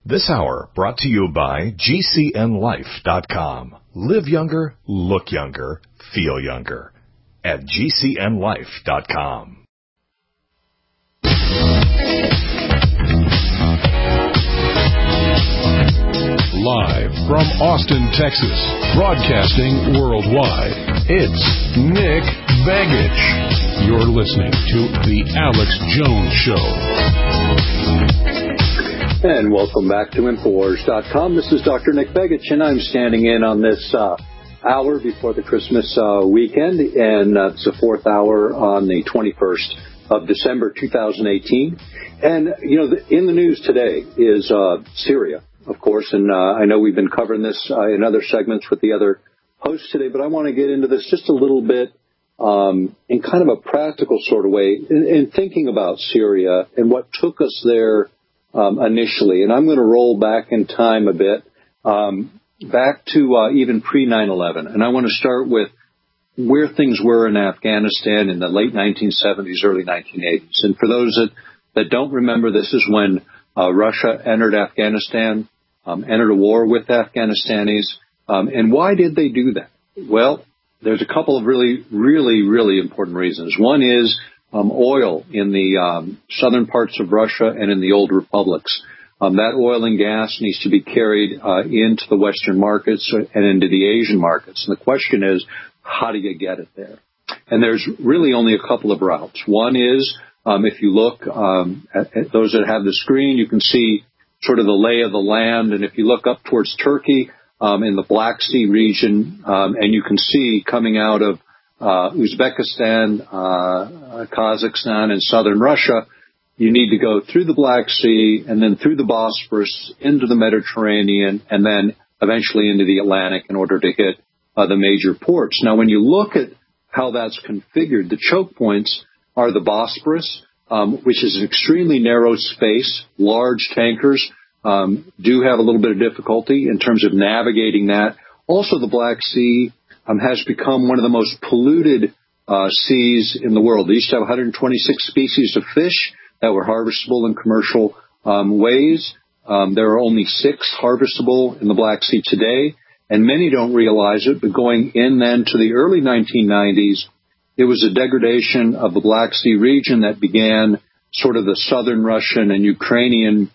This hour brought to you by GCNLife.com. Live younger, look younger, feel younger at GCNLife.com. Live from Austin, Texas, broadcasting worldwide, it's Nick Begich. You're listening to The Alex Jones Show. And welcome back to Infowars.com. This is Dr. Nick Begich, and I'm standing in on this hour before the Christmas weekend, and it's the fourth hour on the 21st of December 2018. And, you know, in the news today is Syria, of course, and I know we've been covering this in other segments with the other hosts today, but I want to get into this just a little bit in kind of a practical sort of way in thinking about Syria and what took us there initially. And I'm going to roll back in time a bit, back to even pre-9/11. And I want to start with where things were in Afghanistan in the late 1970s, early 1980s. And for those that don't remember, this is when Russia entered Afghanistan, entered a war with Afghanistanis. And why did they do that? Well, there's a couple of really, really, really important reasons. One is oil in the southern parts of Russia and in the old republics. That oil and gas needs to be carried into the Western markets and into the Asian markets. And the question is, how do you get it there? And there's really only a couple of routes. One is, if you look at those that have the screen, you can see sort of the lay of the land. And if you look up towards Turkey in the Black Sea region, and you can see coming out of Uzbekistan, Kazakhstan, and southern Russia, you need to go through the Black Sea and then through the Bosphorus into the Mediterranean and then eventually into the Atlantic in order to hit the major ports. Now, when you look at how that's configured, the choke points are the Bosporus, which is an extremely narrow space. Large tankers do have a little bit of difficulty in terms of navigating that. Also, the Black Sea has become one of the most polluted seas in the world. They used to have 126 species of fish that were harvestable in commercial ways. There are only 6 harvestable in the Black Sea today, and many don't realize it, but going in then to the early 1990s, it was a degradation of the Black Sea region that began sort of the southern Russian and Ukrainian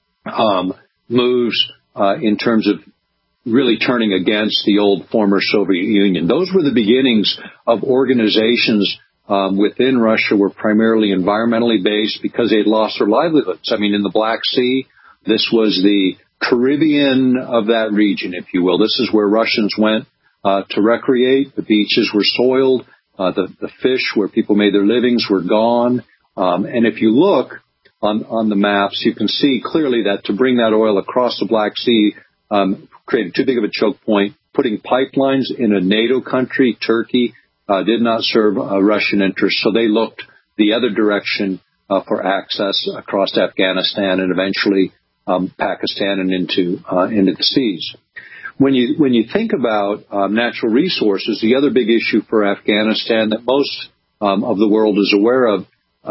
moves in terms of really turning against the old former Soviet Union. Those were the beginnings of organizations within Russia were primarily environmentally based because they had lost their livelihoods. I mean, in the Black Sea, this was the Caribbean of that region, if you will. This is where Russians went to recreate. The beaches were soiled. The fish where people made their livings were gone. And if you look on the maps, you can see clearly that to bring that oil across the Black Sea created too big of a choke point. Putting pipelines in a NATO country, Turkey, did not serve Russian interests, so they looked the other direction for access across Afghanistan and eventually Pakistan and into the seas. When you think about natural resources, the other big issue for Afghanistan that most of the world is aware of,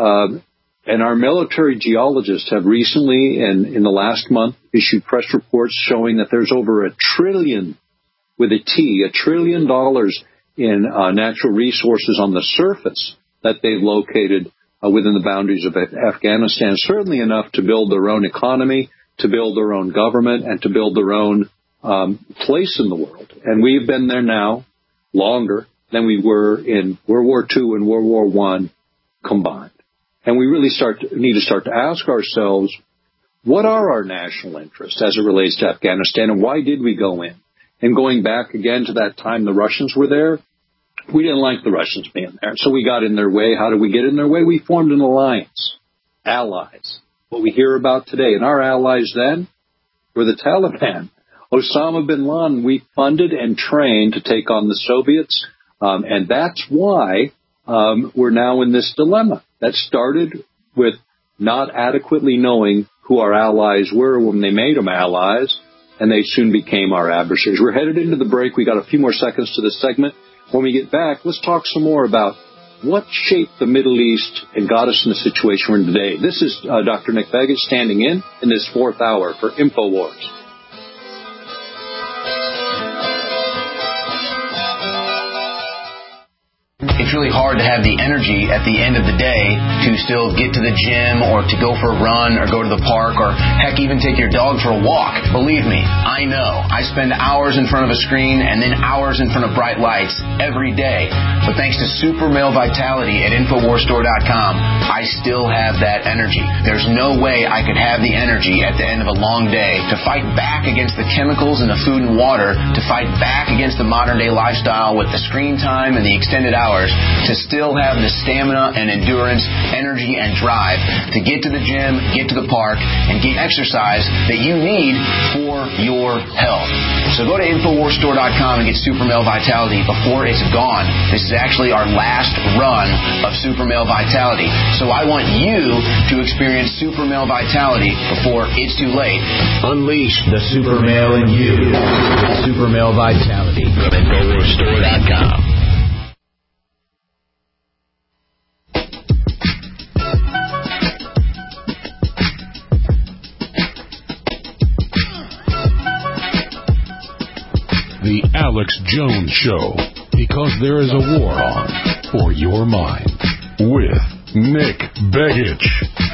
and our military geologists have recently, in the last month, issued press reports showing that there's over $1 trillion, with a T, $1 trillion in natural resources on the surface that they've located within the boundaries of Afghanistan, certainly enough to build their own economy, to build their own government, and to build their own place in the world. And we've been there now longer than we were in World War II and World War I combined. And we really need to start to ask ourselves, what are our national interests as it relates to Afghanistan, and why did we go in? And going back again to that time the Russians were there, we didn't like the Russians being there, so we got in their way. How did we get in their way? We formed an alliance, allies, what we hear about today. And our allies then were the Taliban. Osama bin Laden, we funded and trained to take on the Soviets, and that's why we're now in this dilemma. That started with not adequately knowing who our allies were when they made them allies, and they soon became our adversaries. We're headed into the break. We got a few more seconds to this segment. When we get back, let's talk some more about what shaped the Middle East and got us in the situation we're in today. This is Dr. Nick Begich standing in this fourth hour for InfoWars. It's really hard to have the energy at the end of the day to still get to the gym or to go for a run or go to the park or, heck, even take your dog for a walk. Believe me, I know. I spend hours in front of a screen and then hours in front of bright lights every day. But thanks to Super Male Vitality at InfoWarsStore.com, I still have that energy. There's no way I could have the energy at the end of a long day to fight back against the chemicals in the food and water, to fight back against the modern-day lifestyle with the screen time and the extended hours, to still have the stamina and endurance, energy and drive to get to the gym, get to the park, and get exercise that you need for your health. So go to InfoWarsStore.com and get Super Male Vitality before it's gone. This is actually our last run of Super Male Vitality. So I want you to experience Super Male Vitality before it's too late. Unleash the Super Male in you. Super Male Vitality from InfoWarsStore.com. The Alex Jones Show, because there is a war on for your mind, with Nick Begich.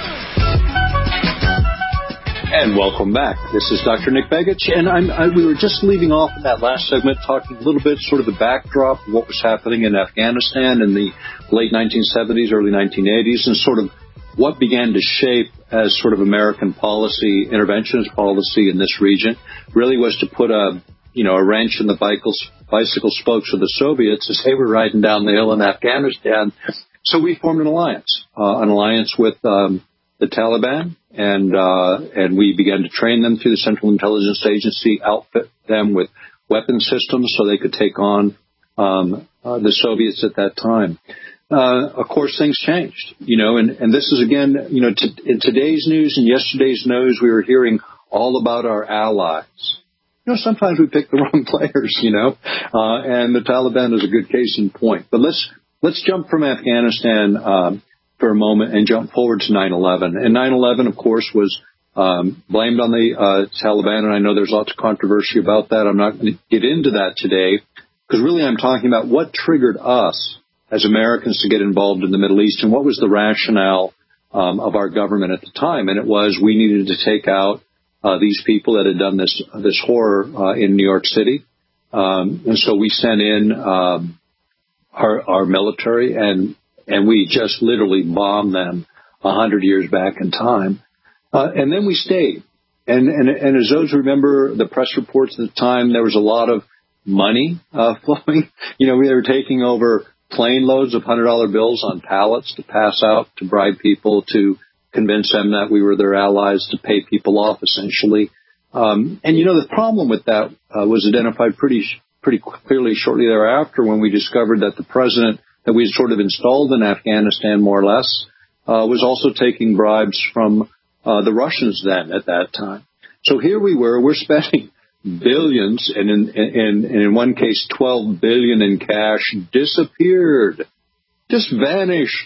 And welcome back. This is Dr. Nick Begich, and we were just leaving off in that last segment talking a little bit sort of the backdrop of what was happening in Afghanistan in the late 1970s, early 1980s, and sort of what began to shape as sort of American policy, interventionist policy in this region, really was to put a wrench in the bicycle spokes of the Soviets as they were riding down the hill in Afghanistan. So we formed an alliance with the Taliban, and we began to train them through the Central Intelligence Agency, outfit them with weapon systems so they could take on the Soviets at that time. Of course, things changed, and this is again, in today's news and yesterday's news, we were hearing all about our allies. Sometimes we pick the wrong players, and the Taliban is a good case in point. But let's jump from Afghanistan for a moment and jump forward to 9/11. And 9/11, of course, was blamed on the Taliban, and I know there's lots of controversy about that. I'm not going to get into that today, because really I'm talking about what triggered us as Americans to get involved in the Middle East, and what was the rationale of our government at the time. And it was we needed to take out these people that had done this horror in New York City. And so we sent in our military, and we just literally bombed them 100 years back in time. And then we stayed. And as those remember the press reports at the time, there was a lot of money flowing. We were taking over plane loads of $100 bills on pallets to pass out to bribe people, to convince them that we were their allies, to pay people off, essentially. And the problem with that was identified pretty clearly shortly thereafter, when we discovered that the president that we had sort of installed in Afghanistan, more or less, was also taking bribes from the Russians then at that time. So here we're spending billions, and in one case, $12 billion in cash disappeared, just vanished.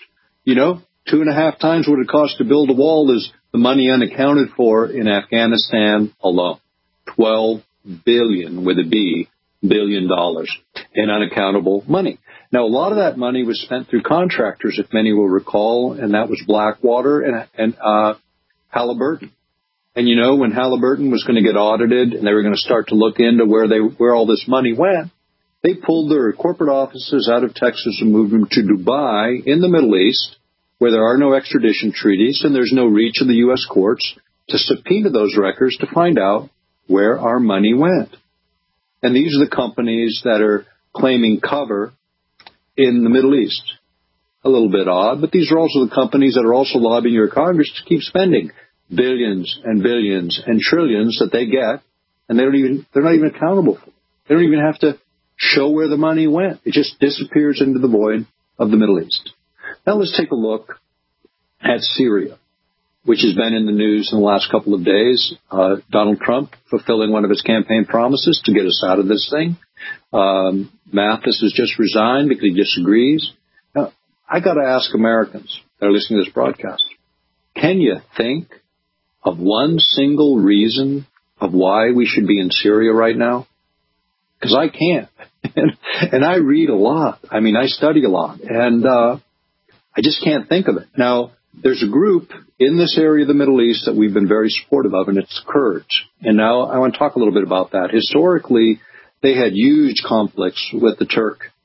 2.5 times what it cost to build a wall is the money unaccounted for in Afghanistan alone. $12 billion with a B, $1 billion in unaccountable money. Now, a lot of that money was spent through contractors, if many will recall, and that was Blackwater and Halliburton. And when Halliburton was going to get audited and they were going to start to look into where all this money went, they pulled their corporate offices out of Texas and moved them to Dubai in the Middle East, where there are no extradition treaties and there's no reach of the U.S. courts to subpoena those records to find out where our money went. And these are the companies that are claiming cover in the Middle East. A little bit odd, but these are also the companies that are also lobbying your Congress to keep spending billions and billions and trillions that they get, and they're not even accountable for it. They don't even have to show where the money went. It just disappears into the void of the Middle East. Now let's take a look at Syria, which has been in the news in the last couple of days. Donald Trump fulfilling one of his campaign promises to get us out of this thing. Mathis has just resigned because he disagrees. Now, I got to ask Americans that are listening to this broadcast, can you think of one single reason of why we should be in Syria right now? Because I can't. And I read a lot. I mean, I study a lot. And I just can't think of it. Now, there's a group in this area of the Middle East that we've been very supportive of, and it's Kurds. And now I want to talk a little bit about that. Historically, they had huge conflicts with the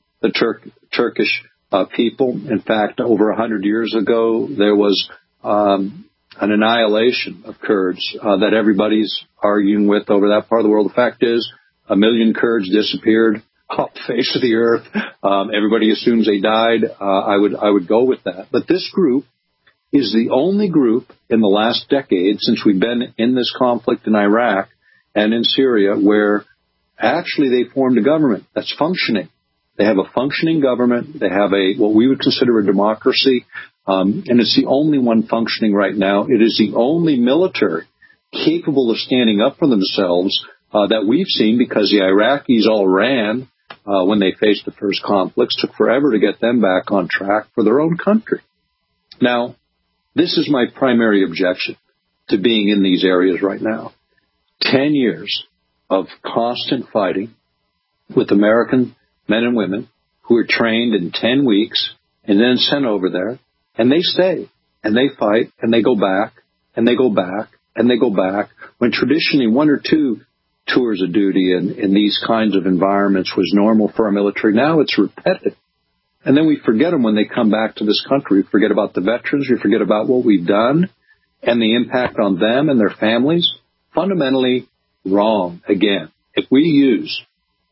Turkish people. In fact, over 100 years ago, there was an annihilation of Kurds that everybody's arguing with over that part of the world. The fact is, 1 million Kurds disappeared off the face of the earth. Everybody assumes they died. I would go with that. But this group is the only group in the last decade since we've been in this conflict in Iraq and in Syria where actually they formed a government that's functioning. They have a functioning government. They have what we would consider a democracy. And it's the only one functioning right now. It is the only military capable of standing up for themselves that we've seen, because the Iraqis all ran when they faced the first conflicts. Took forever to get them back on track for their own country. Now, this is my primary objection to being in these areas right now. 10 years of constant fighting with American men and women who are trained in 10 weeks and then sent over there, and they stay, and they fight, and they go back, and they go back, and they go back, when traditionally 1 or 2 tours of duty in these kinds of environments was normal for our military. Now it's repetitive. And then we forget them when they come back to this country. We forget about the veterans. We forget about what we've done and the impact on them and their families. Fundamentally wrong. Again, if we use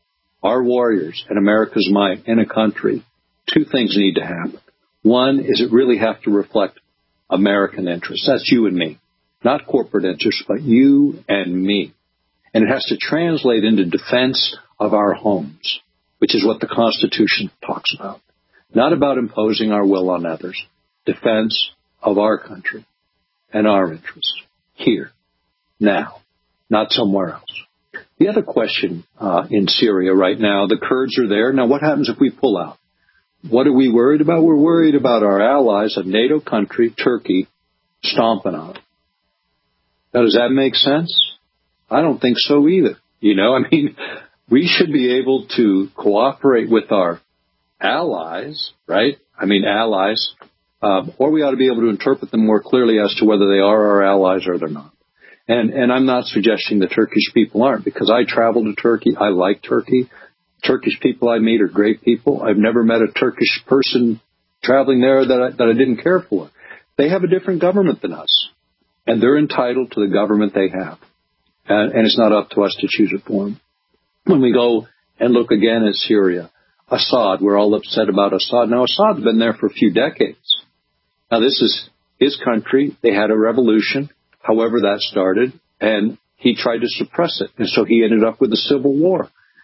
our warriors and America's might in a country, 2 things need to happen. One is it really have to reflect American interests. That's you and me. Not corporate interests, but you and me. And it has to translate into defense of our homes, which is what the Constitution talks about. Not about imposing our will on others. Defense of our country and our interests here, now, not somewhere else. The other question in Syria right now, the Kurds are there. Now, what happens if we pull out? What are we worried about? We're worried about our allies, a NATO country, Turkey, stomping on it. Now, does that make sense? I don't think so either. We should be able to cooperate with our allies, right? Allies, or we ought to be able to interpret them more clearly as to whether they are our allies or they're not. And I'm not suggesting the Turkish people aren't, because I travel to Turkey. I like Turkey. Turkish people I meet are great people. I've never met a Turkish person traveling there that I didn't care for. They have a different government than us, and they're entitled to the government they have. And it's not up to us to choose it for them. When we go and look again at Syria, Assad, we're all upset about Assad. Now, Assad's been there for a few decades. Now, this is his country. They had a revolution, however that started, and he tried to suppress it. And so he ended up with a civil war.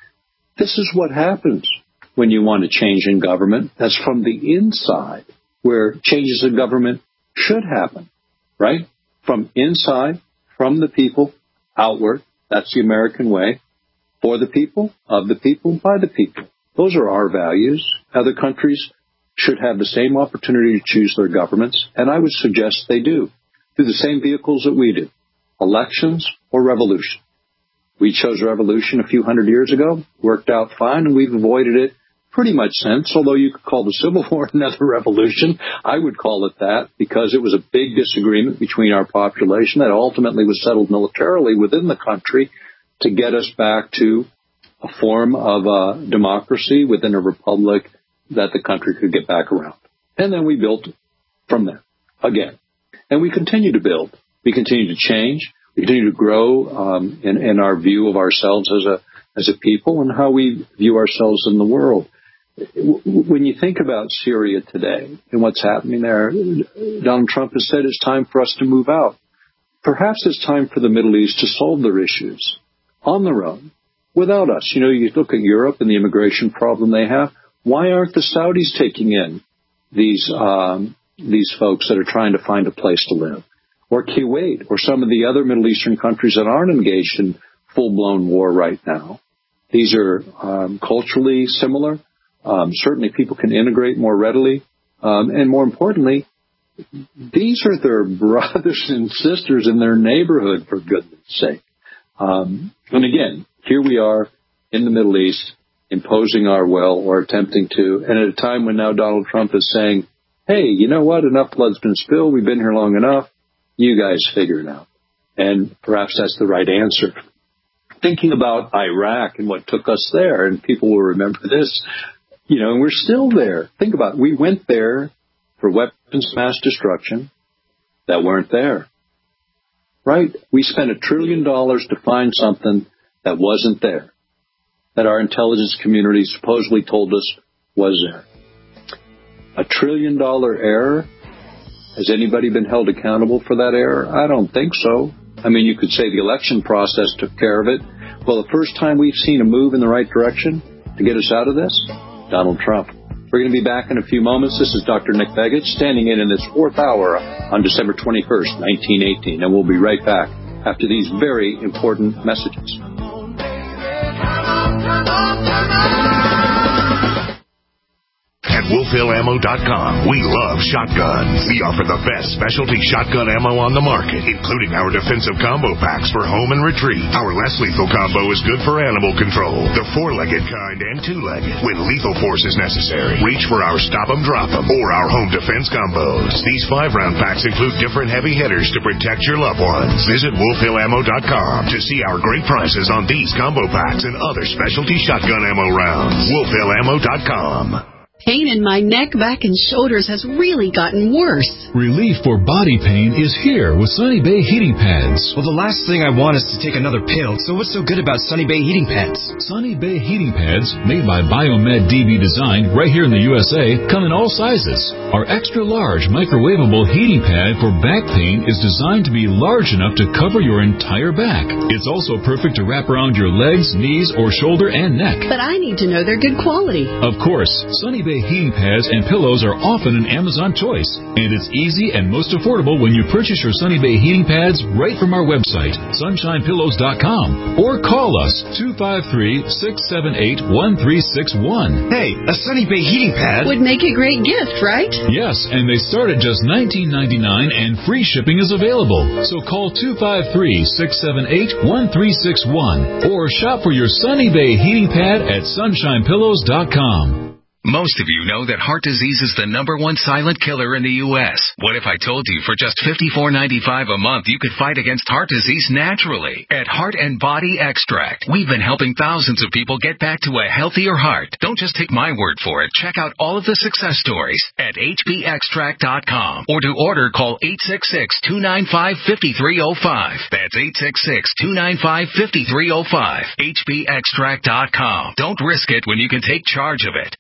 This is what happens when you want to change in government. That's from the inside, where changes in government should happen, right? From inside, from the people, outward. That's the American way. For the people, of the people, by the people. Those are our values. Other countries should have the same opportunity to choose their governments, and I would suggest they do, through the same vehicles that we do, elections or revolution. We chose revolution a few hundred years ago, worked out fine, and we've avoided it pretty much since, although you could call the Civil War another revolution. I would call it that, because it was a big disagreement between our population that ultimately was settled militarily within the country to get us back to a form of democracy within a republic that the country could get back around. And then we built from there again. And we continue to build. We continue to change. We continue to grow in our view of ourselves as a people and how we view ourselves in the world. When you think about Syria today and what's happening there, Donald Trump has said it's time for us to move out. Perhaps it's time for the Middle East to solve their issues on their own, without us. You look at Europe and the immigration problem they have. Why aren't the Saudis taking in these folks that are trying to find a place to live? Or Kuwait, or some of the other Middle Eastern countries that aren't engaged in full-blown war right now. These are culturally similar. Certainly people can integrate more readily. And more importantly, these are their brothers and sisters in their neighborhood, for goodness sake. And again, here we are in the Middle East imposing our will or attempting to, and at a time when now Donald Trump is saying, hey, you know what? Enough blood's been spilled. We've been here long enough. You guys figure it out. And perhaps that's the right answer. Thinking about Iraq and what took us there, and people will remember this, and we're still there. Think about it. We went there for weapons of mass destruction that weren't there. Right? We spent $1 trillion to find something that wasn't there, that our intelligence community supposedly told us was there. $1 trillion error? Has anybody been held accountable for that error? I don't think so. I mean, you could say the election process took care of it. Well, the first time we've seen a move in the right direction to get us out of this, Donald Trump. We're going to be back in a few moments. This is Dr. Nick Begich standing in this fourth hour on December 21st, 1918. And we'll be right back after these very important messages. At WolfHillAmmo.com, we love shotguns. We offer the best specialty shotgun ammo on the market, including our defensive combo packs for home and retreat. Our less lethal combo is good for animal control, the 4-legged kind and 2-legged. When lethal force is necessary, reach for our Stop 'em, Drop 'em, or our home defense combos. These 5-round packs include different heavy hitters to protect your loved ones. Visit WolfHillAmmo.com to see our great prices on these combo packs and other specialty shotgun ammo rounds. WolfHillAmmo.com. Pain in my neck, back, and shoulders has really gotten worse. Relief for body pain is here with Sunny Bay Heating Pads. Well, the last thing I want is to take another pill, so what's so good about Sunny Bay Heating Pads? Sunny Bay Heating Pads, made by Biomed DB Design right here in the USA, come in all sizes. Our extra-large microwavable heating pad for back pain is designed to be large enough to cover your entire back. It's also perfect to wrap around your legs, knees, or shoulder and neck. But I need to know they're good quality. Of course, Sunny Bay heating pads and pillows are often an Amazon choice, and it's easy and most affordable when you purchase your Sunny Bay heating pads right from our website, sunshinepillows.com, or call us 253-678-1361. Hey, a Sunny Bay heating pad would make a great gift, right? Yes, and they start at just $19.99 and free shipping is available. So call 253-678-1361 or shop for your Sunny Bay heating pad at sunshinepillows.com. Most of you know that heart disease is the #1 silent killer in the U.S. What if I told you for just $54.95 a month you could fight against heart disease naturally? At Heart and Body Extract, we've been helping thousands of people get back to a healthier heart. Don't just take my word for it. Check out all of the success stories at hbextract.com, or to order, call 866-295-5305. That's 866-295-5305. hbextract.com. Don't risk it when you can take charge of it.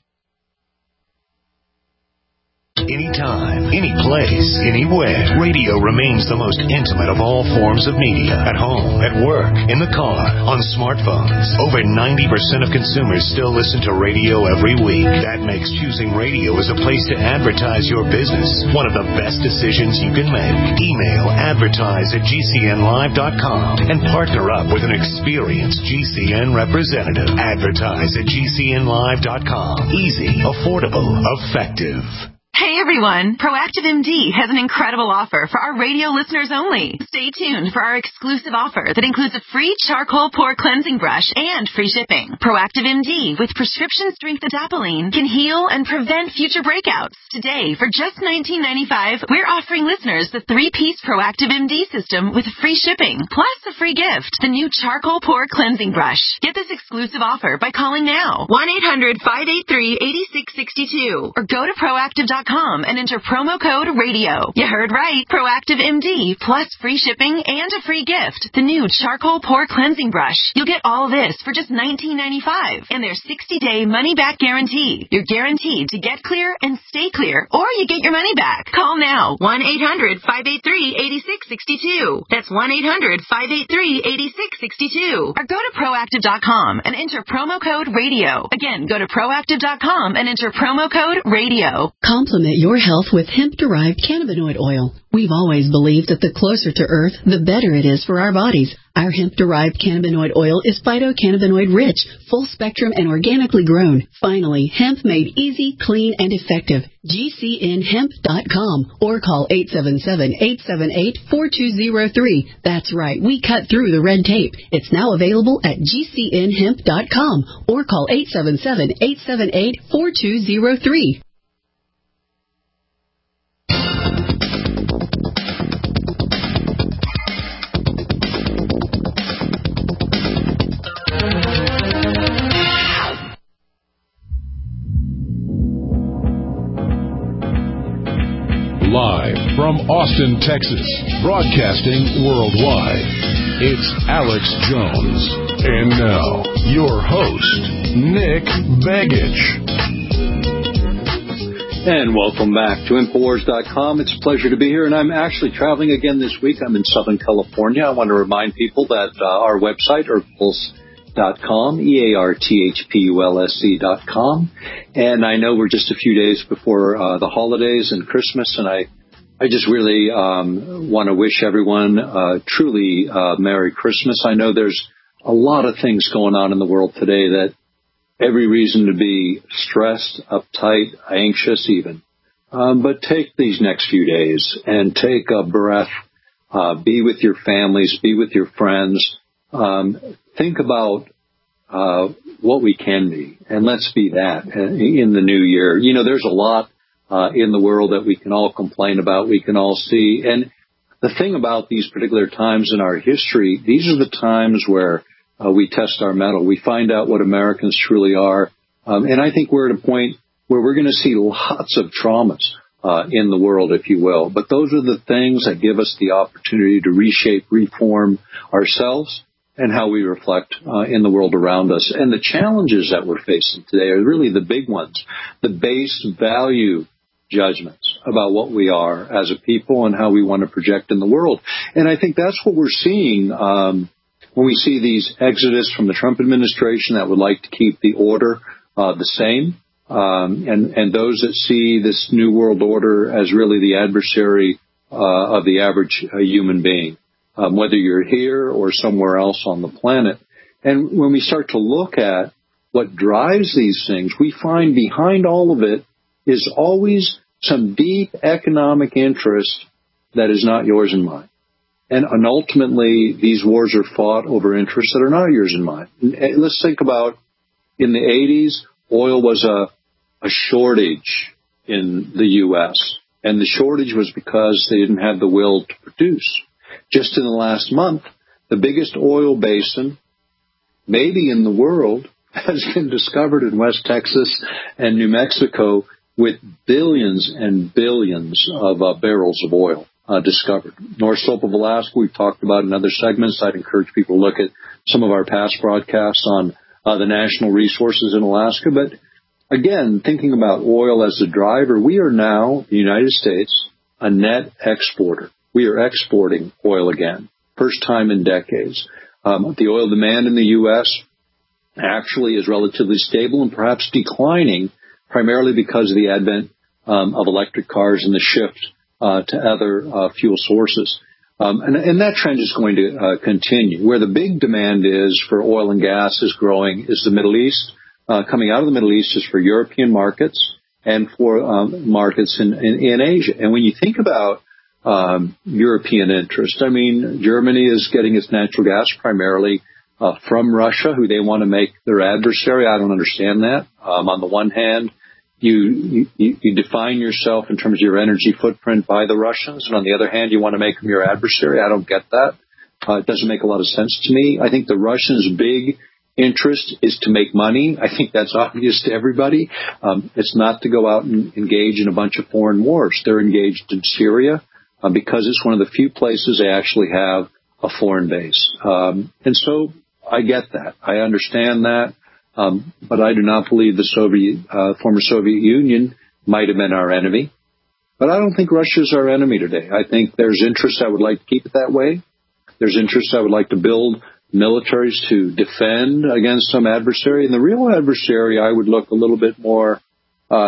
Anytime, any place, anywhere. Radio remains the most intimate of all forms of media. At home, at work, in the car, on smartphones. Over 90% of consumers still listen to radio every week. That makes choosing radio as a place to advertise your business one of the best decisions you can make. Email advertise@gcnlive.com and partner up with an experienced GCN representative. Advertise@gcnlive.com. Easy, affordable, effective. Hey everyone, Proactive MD has an incredible offer for our radio listeners only. Stay tuned for our exclusive offer that includes a free charcoal pore cleansing brush and free shipping. Proactive MD with prescription strength adapalene can heal and prevent future breakouts. Today, for just $19.95, we're offering listeners the 3-piece Proactive MD system with free shipping, plus a free gift, the new charcoal pore cleansing brush. Get this exclusive offer by calling now, 1-800-583-8662, or go to proactive.com and enter promo code RADIO. You heard right. Proactive MD plus free shipping and a free gift, the new charcoal pore cleansing brush. You'll get all this for just $19.95 and their 60-day money-back guarantee. You're guaranteed to get clear and stay clear, or you get your money back. Call now, 1-800-583-8662. That's 1-800-583-8662. Or go to proactive.com and enter promo code RADIO. Again, go to proactive.com and enter promo code RADIO. Compliment your health with hemp-derived cannabinoid oil. We've always believed that the closer to Earth, the better it is for our bodies. Our hemp-derived cannabinoid oil is phytocannabinoid-rich, full-spectrum, and organically grown. Finally, hemp made easy, clean, and effective. GCNhemp.com or call 877-878-4203. That's right, we cut through the red tape. It's now available at GCNhemp.com or call 877-878-4203. Live from Austin, Texas, broadcasting worldwide, it's Alex Jones. And now, your host, Nick Begich. And welcome back to InfoWars.com. It's a pleasure to be here, and I'm actually traveling again this week. I'm in Southern California. I want to remind people that our website, EarthPulse.com, EARTHPULSE.com. And I know we're just a few days before the holidays and Christmas, and I just really want to wish everyone truly Merry Christmas. I know there's a lot of things going on in the world today that every reason to be stressed, uptight, anxious even. But take these next few days and take a breath. Be with your families, be with your friends. Think about what we can be, and let's be that in the new year. You know, there's a lot in the world that we can all complain about, we can all see. And the thing about these particular times in our history, these are the times where we test our mettle. We find out what Americans truly are. And I think we're at a point where we're going to see lots of traumas in the world, if you will. But those are the things that give us the opportunity to reshape, reform ourselves and how we reflect in the world around us. And the challenges that we're facing today are really the big ones, the base value judgments about what we are as a people and how we want to project in the world. And I think that's what we're seeing when we see these exodus from the Trump administration that would like to keep the order the same, and those that see this new world order as really the adversary of the average human being, whether you're here or somewhere else on the planet. And when we start to look at what drives these things, we find behind all of it is always some deep economic interest that is not yours and mine. And ultimately, these wars are fought over interests that are not yours and mine. And let's think about in the 80s, oil was a shortage in the U.S., and the shortage was because they didn't have the will to produce. Just in the last month, the biggest oil basin, maybe in the world, has been discovered in West Texas and New Mexico with billions and billions of barrels of oil discovered. North Slope of Alaska, we've talked about in other segments. I'd encourage people to look at some of our past broadcasts on the national resources in Alaska. But again, thinking about oil as the driver, we are now, the United States, a net exporter. We are exporting oil again, first time in decades. The oil demand in the U.S. actually is relatively stable and perhaps declining, primarily because of the advent of electric cars and the shift to other fuel sources. And that trend is going to continue. Where the big demand is for oil and gas is growing is the Middle East. Coming out of the Middle East is for European markets and for markets in Asia. And when you think about European interest, I mean, Germany is getting its natural gas primarily from Russia, who they want to make their adversary. I don't understand that. On the one hand, you define yourself in terms of your energy footprint by the Russians, and on the other hand, you want to make them your adversary. I don't get that. It doesn't make a lot of sense to me. I think the Russians' big interest is to make money. I think that's obvious to everybody. It's not to go out and engage in a bunch of foreign wars. They're engaged in Syria because it's one of the few places they actually have a foreign base. And so I get that. I understand that. But I do not believe the former Soviet Union might have been our enemy. But I don't think Russia's our enemy today. I think there's interests that would like to keep it that way. There's interests that would like to build militaries to defend against some adversary. And the real adversary, I would look a little bit more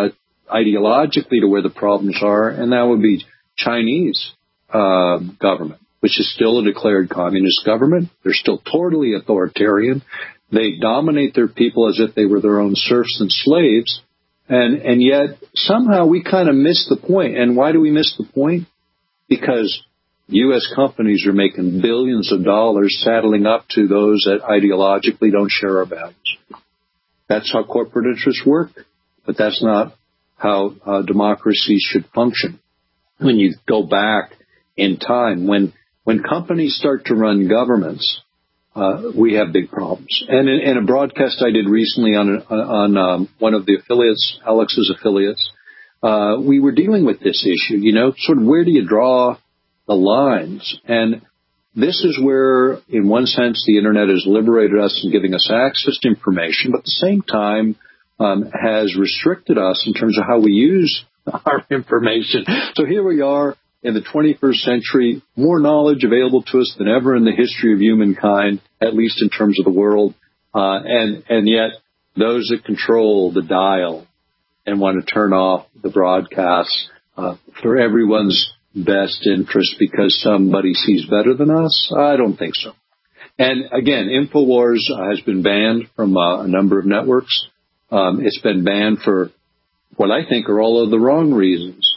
ideologically to where the problems are, and that would be Chinese government, which is still a declared communist government. They're still totally authoritarian. They dominate their people as if they were their own serfs and slaves, and yet somehow we kind of miss the point. And why do we miss the point? Because U.S. companies are making billions of dollars saddling up to those that ideologically don't share our values. That's how corporate interests work, but that's not how democracy should function. When you go back in time, when companies start to run governments, we have big problems. And in a broadcast I did recently on one of the affiliates, Alex's affiliates, we were dealing with this issue, sort of where do you draw the lines? And this is where, in one sense, the Internet has liberated us and giving us access to information, but at the same time has restricted us in terms of how we use our information. So here we are in the 21st century, more knowledge available to us than ever in the history of humankind, at least in terms of the world, and yet those that control the dial and want to turn off the broadcasts for everyone's best interest because somebody sees better than us? I don't think so. And again, InfoWars has been banned from a number of networks. It's been banned for what I think are all of the wrong reasons.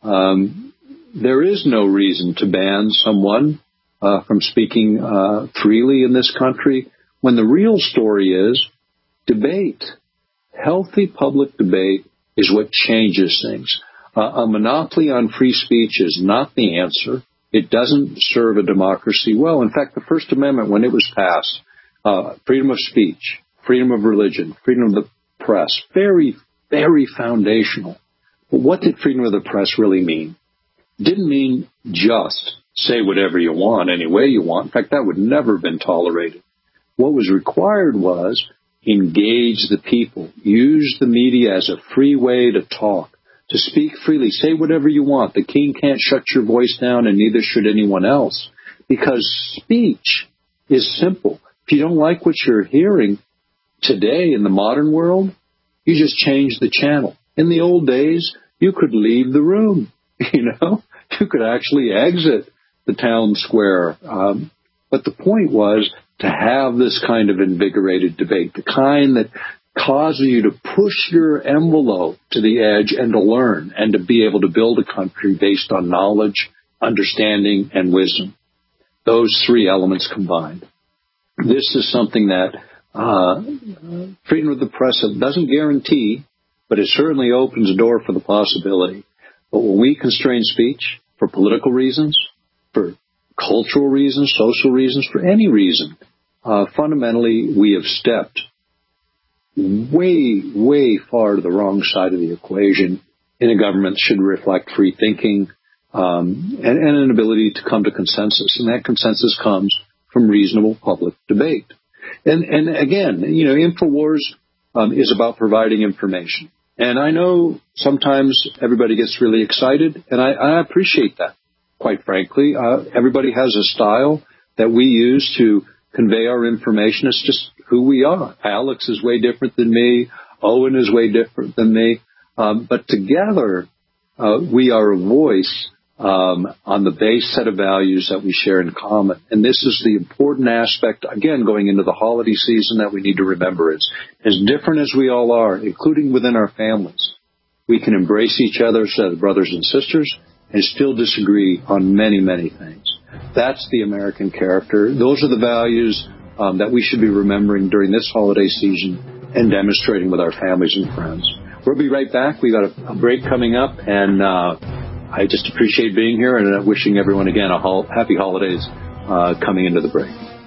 There is no reason to ban someone from speaking freely in this country when the real story is debate. Healthy public debate is what changes things. A monopoly on free speech is not the answer. It doesn't serve a democracy well. In fact, the First Amendment, when it was passed, freedom of speech, freedom of religion, freedom of the press, very, very foundational. But what did freedom of the press really mean? It didn't mean just say whatever you want, any way you want. In fact, that would never have been tolerated. What was required was engage the people, use the media as a free way to talk, to speak freely, say whatever you want. The king can't shut your voice down, and neither should anyone else, because speech is simple. If you don't like what you're hearing today in the modern world, you just change the channel. In the old days, you could leave the room, You could actually exit the town square. But the point was to have this kind of invigorated debate, the kind that causes you to push your envelope to the edge and to learn and to be able to build a country based on knowledge, understanding, and wisdom. Those three elements combined. This is something that freedom of the press doesn't guarantee, but it certainly opens a door for the possibility. But when we constrain speech for political reasons, for cultural reasons, social reasons, for any reason, fundamentally we have stepped way, way far to the wrong side of the equation in a government that should reflect free thinking and an ability to come to consensus. And that consensus comes from reasonable public debate. And again, InfoWars is about providing information. And I know sometimes everybody gets really excited, and I appreciate that, quite frankly. Everybody has a style that we use to convey our information. It's just who we are. Alex is way different than me. Owen is way different than me. But together, we are a voice on the base set of values that we share in common. And this is the important aspect, again, going into the holiday season that we need to remember is, as different as we all are, including within our families, we can embrace each other as brothers and sisters and still disagree on many, many things. That's the American character. Those are the values that we should be remembering during this holiday season and demonstrating with our families and friends. We'll be right back. We got a break coming up, and I just appreciate being here and wishing everyone, again, happy holidays coming into the break.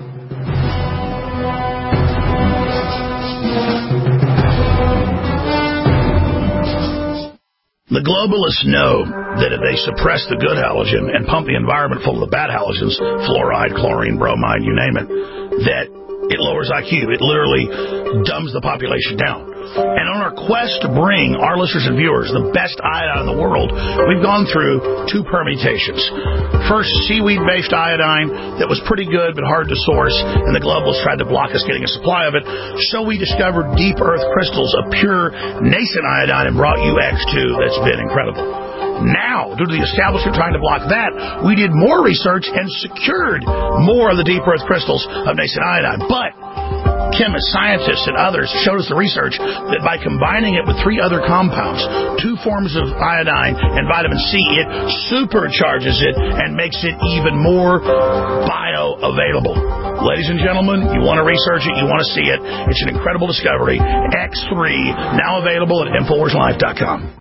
The globalists know that if they suppress the good halogen and pump the environment full of the bad halogens, fluoride, chlorine, bromide, you name it, that it lowers IQ. It literally dumbs the population down. And on our quest to bring our listeners and viewers the best iodine in the world, we've gone through two permutations. First, seaweed-based iodine that was pretty good but hard to source, and the globalists tried to block us getting a supply of it. So we discovered deep earth crystals of pure nascent iodine and brought you X2 that's been incredible. Now, due to the establishment trying to block that, we did more research and secured more of the deep earth crystals of nascent iodine. But chemists, scientists, and others showed us the research that by combining it with three other compounds, two forms of iodine and vitamin C, it supercharges it and makes it even more bioavailable. Ladies and gentlemen, you want to research it, you want to see it. It's an incredible discovery. X3, now available at InfoWarsLife.com.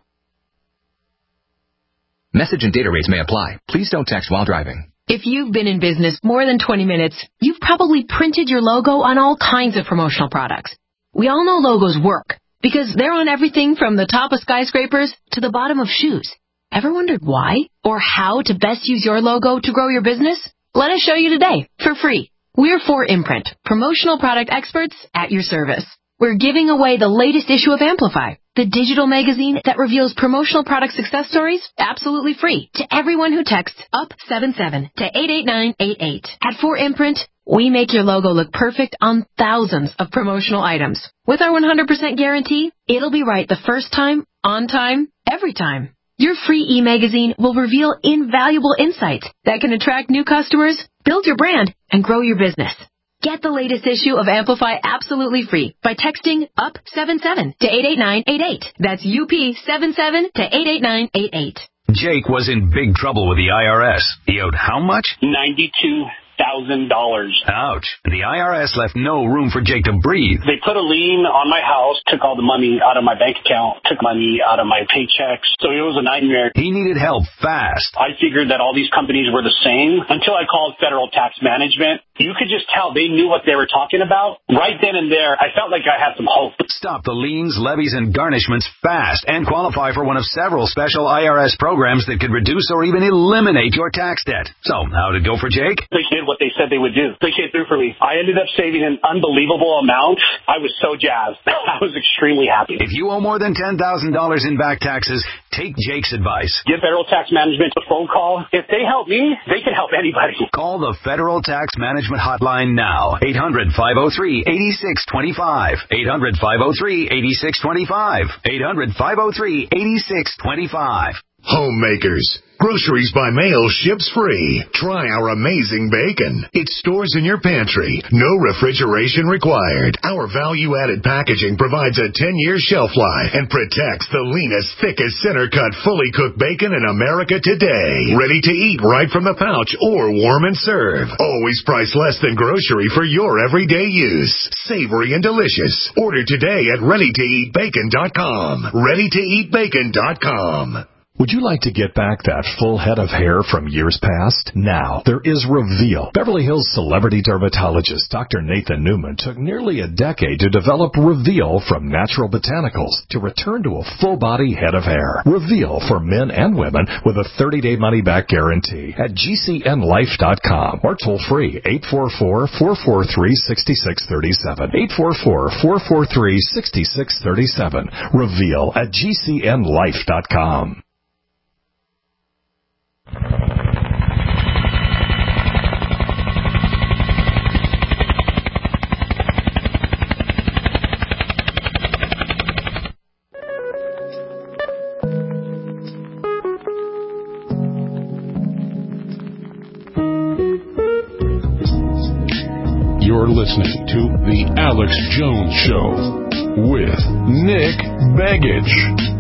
Message and data rates may apply. Please don't text while driving. If you've been in business more than 20 minutes, you've probably printed your logo on all kinds of promotional products. We all know logos work because they're on everything from the top of skyscrapers to the bottom of shoes. Ever wondered why or how to best use your logo to grow your business? Let us show you today for free. We're 4imprint, promotional product experts at your service. We're giving away the latest issue of Amplify, the digital magazine that reveals promotional product success stories absolutely free to everyone who texts UP77 to 88988. At 4imprint, we make your logo look perfect on thousands of promotional items. With our 100% guarantee, it'll be right the first time, on time, every time. Your free e-magazine will reveal invaluable insights that can attract new customers, build your brand, and grow your business. Get the latest issue of Amplify absolutely free by texting UP77 to 88988. That's UP77 to 88988. Jake was in big trouble with the IRS. He owed how much? $92,000. Ouch. The IRS left no room for Jake to breathe. They put a lien on my house, took all the money out of my bank account, took money out of my paychecks. So it was a nightmare. He needed help fast. I figured that all these companies were the same until I called Federal Tax Management. You could just tell they knew what they were talking about. Right then and there, I felt like I had some hope. Stop the liens, levies, and garnishments fast and qualify for one of several special IRS programs that could reduce or even eliminate your tax debt. So, how did it go for Jake? They did what they said they would do. They came through for me. I ended up saving an unbelievable amount. I was so jazzed. I was extremely happy. If you owe more than $10,000 in back taxes, take Jake's advice. Give Federal Tax Management a phone call. If they help me, they can help anybody. Call the Federal Tax Management Hotline now. 800-503-8625. 800-503-8625. 800-503-8625. Homemakers. Groceries by mail ships free. Try our amazing bacon. It stores in your pantry. No refrigeration required. Our value-added packaging provides a 10-year shelf life and protects the leanest, thickest, center-cut, fully cooked bacon in America today. Ready to eat right from the pouch or warm and serve. Always priced less than grocery for your everyday use. Savory and delicious. Order today at ReadyToEatBacon.com. ReadyToEatBacon.com. Would you like to get back that full head of hair from years past? Now, there is Reveal. Beverly Hills celebrity dermatologist Dr. Nathan Newman took nearly a decade to develop Reveal from natural botanicals to return to a full-body head of hair. Reveal for men and women with a 30-day money-back guarantee at GCNlife.com or toll-free 844-443-6637. 844-443-6637. Reveal at GCNlife.com. You're listening to The Alex Jones Show with Nick Begich.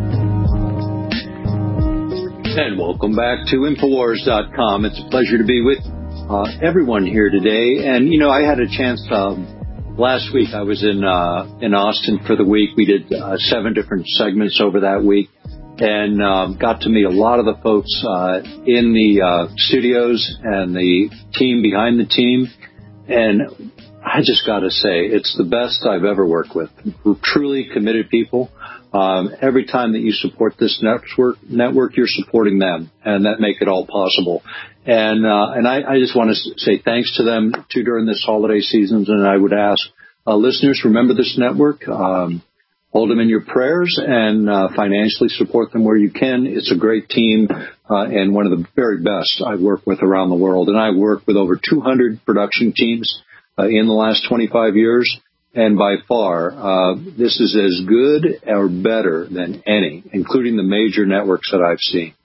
And welcome back to Infowars.com. It's a pleasure to be with everyone here today. And, you know, I had a chance last week. I was in Austin for the week. We did 7 different segments over that week and got to meet a lot of the folks in the studios and the team behind the team. And I just got to say, it's the best I've ever worked with. We're truly committed people. Every time that you support this network, you're supporting them, and that make it all possible. And I just want to say thanks to them too during this holiday season. And I would ask listeners, remember this network. hold them in your prayers and financially support them where you can. It's a great team and one of the very best I've worked with around the world. And I've worked with over 200 production teams in the last 25 years. And by far, this is as good or better than any, including the major networks that I've seen.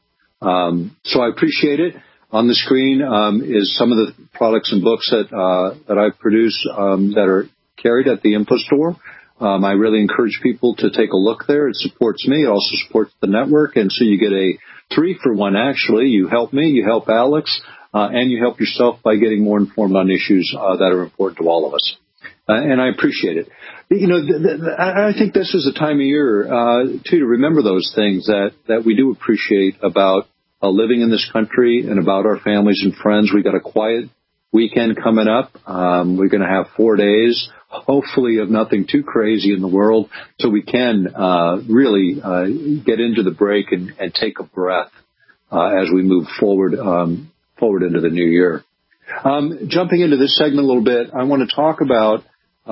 So I appreciate it. On the screen is some of the products and books that I've produced that are carried at the Info Store. I really encourage people to take a look there. It supports me. It also supports the network. And so you get a 3-for-1, actually. You help me, you help Alex, and you help yourself by getting more informed on issues that are important to all of us. And I appreciate it. You know, I think this is a time of year, too, to remember those things that we do appreciate about living in this country and about our families and friends. We got a quiet weekend coming up. We're going to have 4 days, hopefully of nothing too crazy in the world, so we can really get into the break and take a breath as we move forward into the new year. Jumping into this segment a little bit, I want to talk about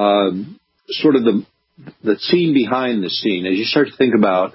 sort of the scene behind the scene. As you start to think about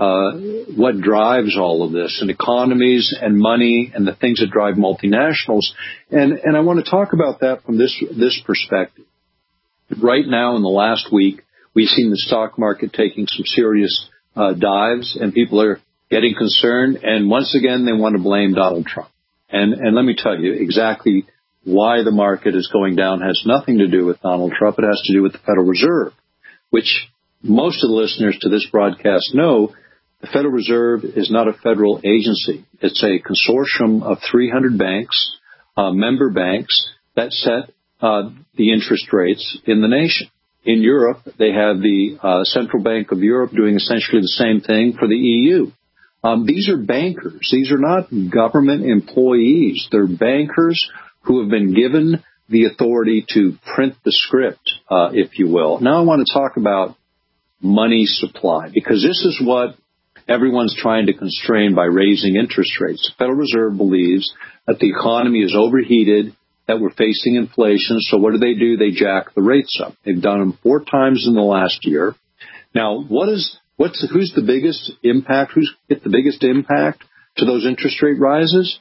what drives all of this, and economies and money and the things that drive multinationals. And I want to talk about that from this perspective. Right now, in the last week, we've seen the stock market taking some serious dives, and people are getting concerned. And once again, they want to blame Donald Trump. And let me tell you exactly why the market is going down has nothing to do with Donald Trump. It has to do with the Federal Reserve, which most of the listeners to this broadcast know. The Federal Reserve is not a federal agency. It's a consortium of 300 banks, member banks, that set the interest rates in the nation. In Europe, they have the Central Bank of Europe doing essentially the same thing for the EU. These are bankers. These are not government employees. They're bankers who have been given the authority to print the script, if you will. Now I want to talk about money supply, because this is what everyone's trying to constrain by raising interest rates. The Federal Reserve believes that the economy is overheated, that we're facing inflation. So what do? They jack the rates up. They've done them 4 times in the last year. Now, who's the biggest impact? Who's hit the biggest impact to those interest rate rises?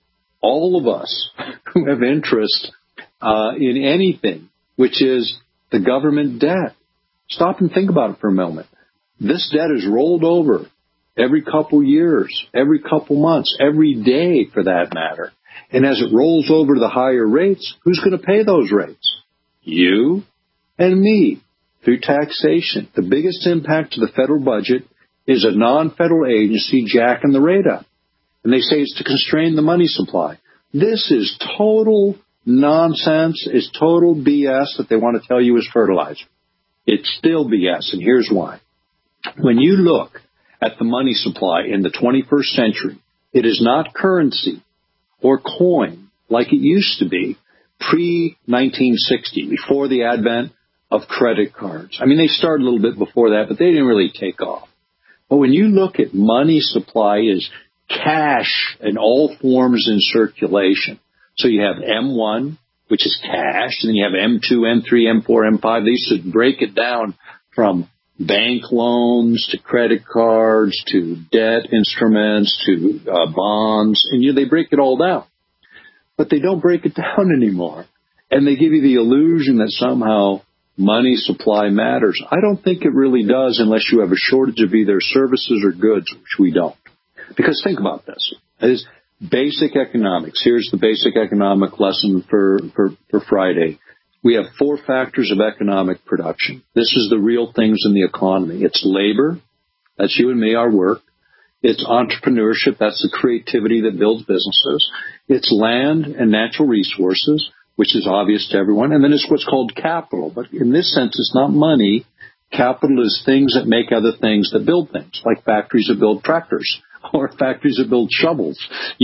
All of us who have interest in anything, which is the government debt. Stop and think about it for a moment. This debt is rolled over every couple years, every couple months, every day for that matter. And as it rolls over to the higher rates, who's going to pay those rates? You and me through taxation. The biggest impact to the federal budget is a non-federal agency jacking the rate up. And they say it's to constrain the money supply. This is total nonsense. It's total BS that they want to tell you is fertilizer. It's still BS, and here's why. When you look at the money supply in the 21st century, it is not currency or coin like it used to be pre-1960, before the advent of credit cards. I mean, they started a little bit before that, but they didn't really take off. But when you look at money supply is cash in all forms in circulation. So you have M1, which is cash, and then you have M2, M3, M4, M5. They used to break it down from bank loans to credit cards to debt instruments to bonds, and they break it all down. But they don't break it down anymore. And they give you the illusion that somehow money supply matters. I don't think it really does unless you have a shortage of either services or goods, which we don't. Because think about this. It is basic economics. Here's the basic economic lesson for Friday. We have 4 factors of economic production. This is the real things in the economy. It's labor. That's you and me, our work. It's entrepreneurship. That's the creativity that builds businesses. It's land and natural resources, which is obvious to everyone. And then it's what's called capital. But in this sense, it's not money. Capital is things that make other things that build things, like factories that build tractors or factories that build shovels.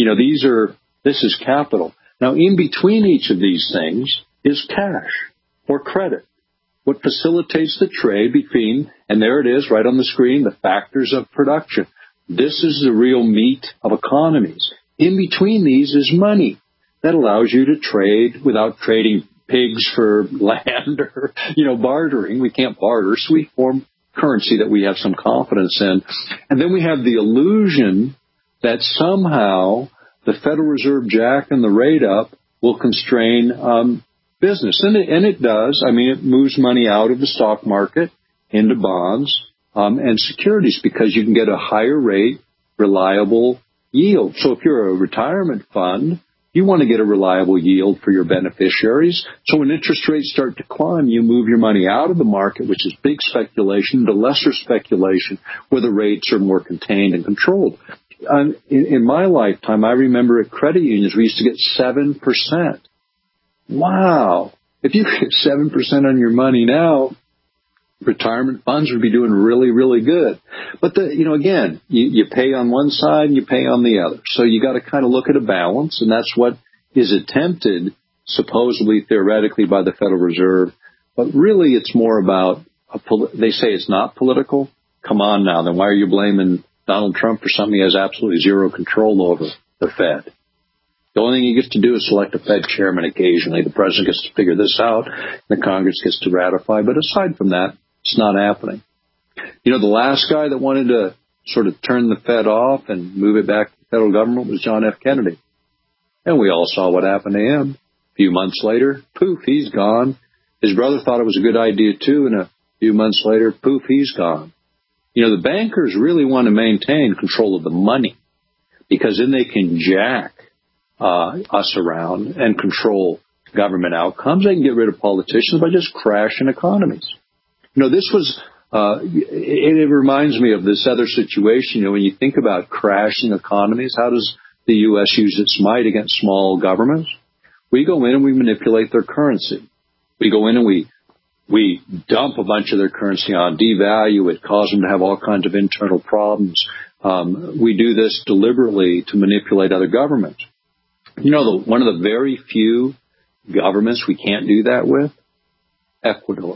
This is capital. Now, in between each of these things is cash or credit. What facilitates the trade between, and there it is right on the screen, the factors of production. This is the real meat of economies. In between these is money that allows you to trade without trading pigs for land or, bartering. We can't barter, so we form currency that we have some confidence in. And then we have the illusion that somehow the Federal Reserve jacking the rate up will constrain business. And it does. I mean, it moves money out of the stock market into bonds and securities because you can get a higher rate, reliable yield. So if you're a retirement fund, you want to get a reliable yield for your beneficiaries. So when interest rates start to climb, you move your money out of the market, which is big speculation, to lesser speculation, where the rates are more contained and controlled. In my lifetime, I remember at credit unions, we used to get 7%. Wow. If you get 7% on your money now, retirement funds would be doing really, really good. But, again, you pay on one side and you pay on the other. So you got to kind of look at a balance, and that's what is attempted, supposedly, theoretically, by the Federal Reserve. But really, it's more about, they say it's not political. Come on now, then why are you blaming Donald Trump for something he has absolutely zero control over, the Fed? The only thing he gets to do is select a Fed chairman occasionally. The president gets to figure this out. The Congress gets to ratify. But aside from that, it's not happening. The last guy that wanted to sort of turn the Fed off and move it back to the federal government was John F. Kennedy. And we all saw what happened to him. A few months later, poof, he's gone. His brother thought it was a good idea, too, and a few months later, poof, he's gone. The bankers really want to maintain control of the money because then they can jack us around and control government outcomes. They can get rid of politicians by just crashing economies. This was, it reminds me of this other situation. When you think about crashing economies, how does the U.S. use its might against small governments? We go in and we manipulate their currency. We go in and we dump a bunch of their currency on, devalue it, cause them to have all kinds of internal problems. We do this deliberately to manipulate other governments. One of the very few governments we can't do that with, Ecuador.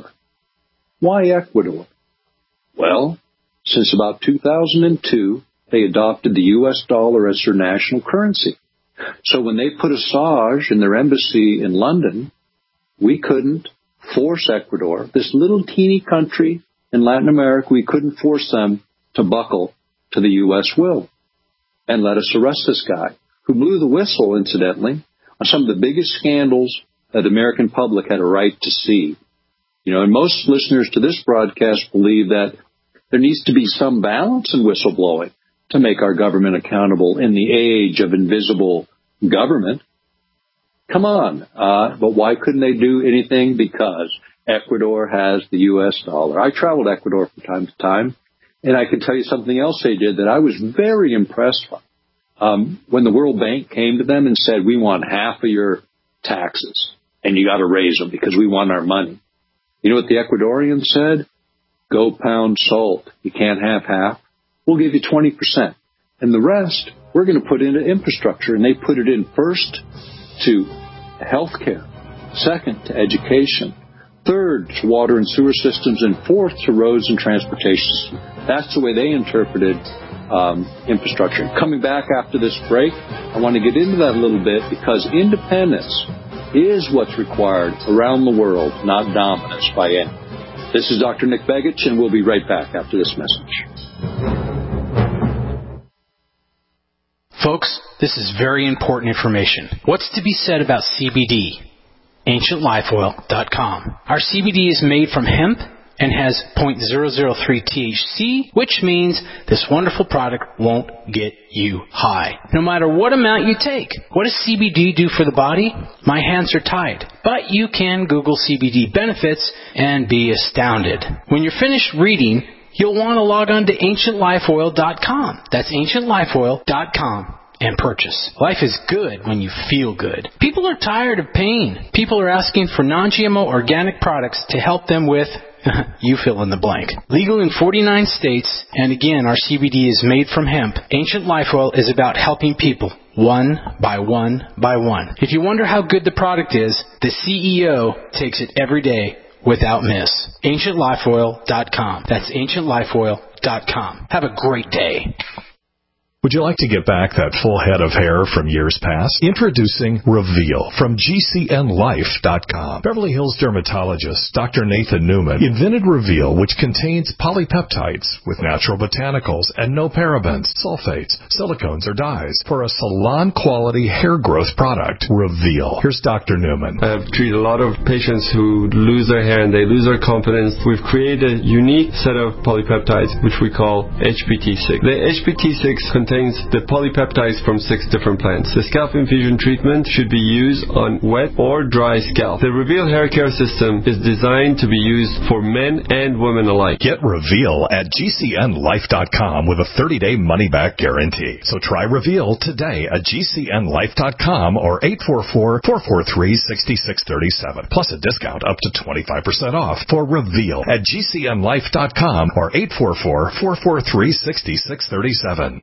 Why Ecuador? Well, since about 2002, they adopted the U.S. dollar as their national currency. So when they put Assange in their embassy in London, we couldn't force Ecuador, this little teeny country in Latin America, we couldn't force them to buckle to the U.S. will and let us arrest this guy, who blew the whistle, incidentally, on some of the biggest scandals that the American public had a right to see. And most listeners to this broadcast believe that there needs to be some balance in whistleblowing to make our government accountable in the age of invisible government. Come on. But why couldn't they do anything? Because Ecuador has the U.S. dollar. I traveled to Ecuador from time to time, and I can tell you something else they did that I was very impressed by. When the World Bank came to them and said, we want half of your taxes, and you got to raise them because we want our money. You know what the Ecuadorians said? Go pound salt. You can't have half. We'll give you 20%. And the rest, we're going to put into infrastructure. And they put it in first to health care, second to education, third to water and sewer systems, and fourth to roads and transportation. That's the way they interpreted infrastructure. Coming back after this break, I want to get into that a little bit because independence is what's required around the world, not dominance by any. This is Dr. Nick Begich, and we'll be right back after this message. Folks, this is very important information. What's to be said about CBD? AncientLifeOil.com. Our CBD is made from hemp and has 0.003 THC, which means this wonderful product won't get you high, no matter what amount you take. What does CBD do for the body? My hands are tied. But you can Google CBD benefits and be astounded. When you're finished reading, you'll want to log on to AncientLifeOil.com. That's AncientLifeOil.com. And purchase. Life is good when you feel good. People are tired of pain. People are asking for non-GMO organic products to help them with, you fill in the blank. Legal in 49 states, and again, our CBD is made from hemp. Ancient Life Oil is about helping people one by one by one. If you wonder how good the product is, the CEO takes it every day without miss. AncientLifeOil.com. That's AncientLifeOil.com. Have a great day. Would you like to get back that full head of hair from years past? Introducing Reveal from GCNLife.com. Beverly Hills dermatologist Dr. Nathan Newman invented Reveal, which contains polypeptides with natural botanicals and no parabens, sulfates, silicones, or dyes for a salon-quality hair growth product. Reveal. Here's Dr. Newman. I've treated a lot of patients who lose their hair and they lose their confidence. We've created a unique set of polypeptides, which we call HPT6. The HPT6 contains the polypeptides from 6 different plants. The scalp infusion treatment should be used on wet or dry scalp. The Reveal hair care system is designed to be used for men and women alike. Get Reveal at GCNLife.com with a 30-day money-back guarantee. So try Reveal today at GCNLife.com or 844-443-6637. Plus a discount up to 25% off for Reveal at GCNLife.com or 844-443-6637.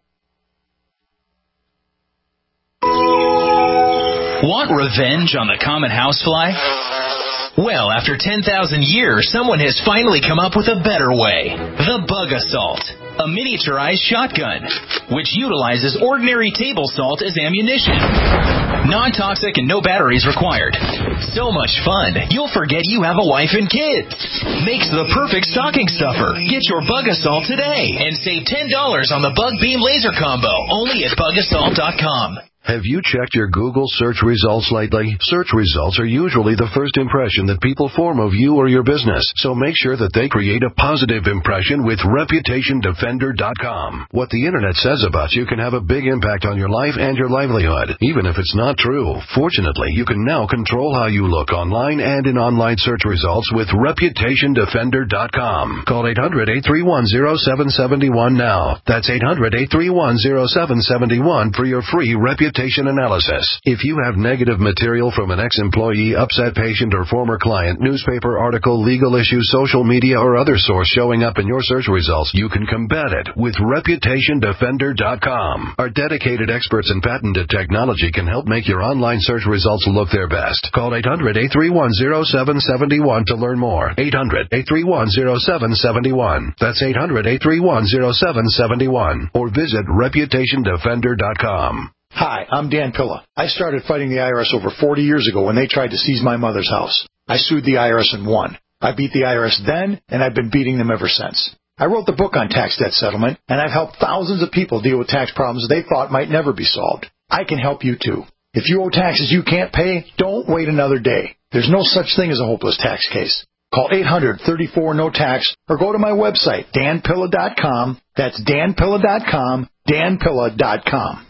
Want revenge on the common housefly? Well, after 10,000 years, someone has finally come up with a better way. The Bug Assault, a miniaturized shotgun, which utilizes ordinary table salt as ammunition. Non-toxic and no batteries required. So much fun, you'll forget you have a wife and kids. Makes the perfect stocking stuffer. Get your Bug Assault today and save $10 on the Bug Beam Laser Combo, only at BugAssault.com. Have you checked your Google search results lately? Search results are usually the first impression that people form of you or your business, so make sure that they create a positive impression with ReputationDefender.com. What the Internet says about you can have a big impact on your life and your livelihood, even if it's not true. Fortunately, you can now control how you look online and in online search results with ReputationDefender.com. Call 800-831-0771 now. That's 800-831-0771 for your free reputation analysis. If you have negative material from an ex-employee, upset patient, or former client, newspaper article, legal issue, social media, or other source showing up in your search results, you can combat it with ReputationDefender.com. Our dedicated experts in patented technology can help make your online search results look their best. Call 800-831-0771 to learn more. 800-831-0771. That's 800-831-0771. Or visit ReputationDefender.com. Hi, I'm Dan Pilla. I started fighting the IRS over 40 years ago when they tried to seize my mother's house. I sued the IRS and won. I beat the IRS then, and I've been beating them ever since. I wrote the book on tax debt settlement, and I've helped thousands of people deal with tax problems they thought might never be solved. I can help you, too. If you owe taxes you can't pay, don't wait another day. There's no such thing as a hopeless tax case. Call 800-34-NO-TAX or go to my website, danpilla.com. That's danpilla.com, danpilla.com.